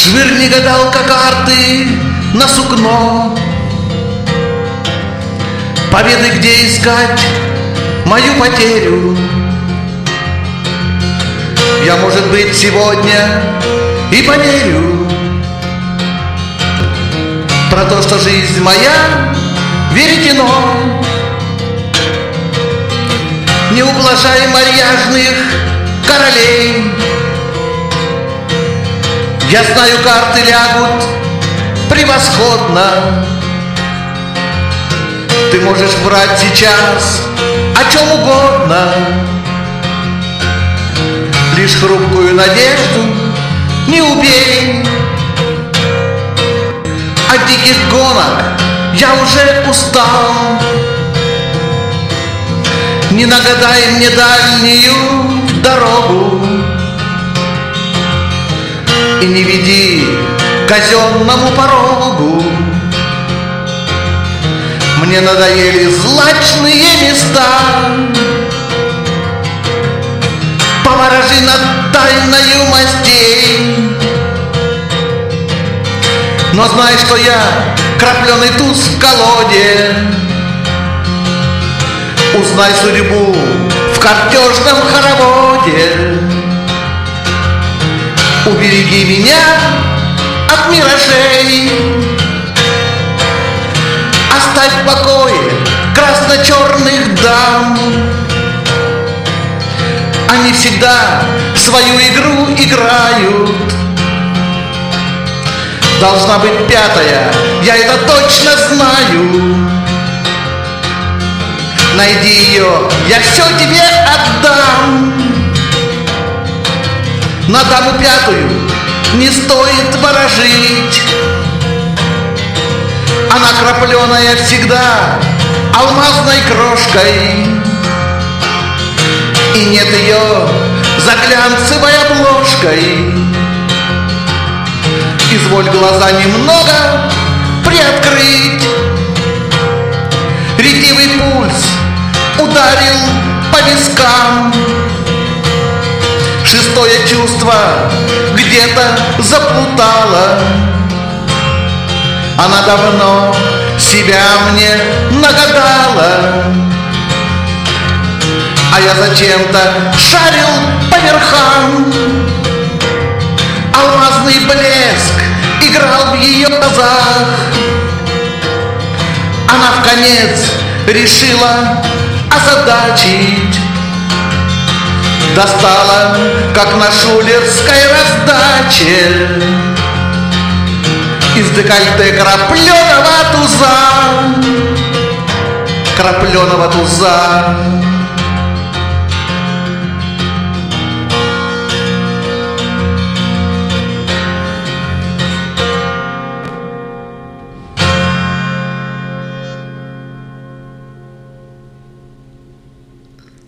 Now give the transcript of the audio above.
Швырни, гадалка, карты на сукно. Поведай, где искать мою потерю. Я, может быть, сегодня и поверю про то, что жизнь моя веретено. Не ублажай марьяжных королей. Я знаю, карты лягут превосходно. Ты можешь врать сейчас о чем угодно. Лишь хрупкую надежду не убей. От диких гонок я уже устал. Не нагадай мне дальнюю дорогу и не веди к казенному порогу. Мне надоели злачные места. Поворожи над тайною мастей. Но знай, что я крапленый туз в колоде. Узнай судьбу в картежном хороводе. Убереги меня от миражей. Оставь в покое красно-черных дам. Они всегда свою игру играют. Должна быть пятая, я это точно знаю. Найди ее, я все тебе отдам. На даму пятую не стоит ворожить. Она крапленая всегда алмазной крошкой. И нет ее за глянцевой обложкой. Изволь глаза немного приоткрыть. Ретивый пульс ударил по вискам. Шестое чувство где-то заплутало. Она давно себя мне нагадала. А я зачем-то шарил по верхам. Алмазный блеск играл в ее глазах. Она вконец решила озадачить. Достала, как на шулерской раздаче, из декольте крапленого туза. Крапленого туза.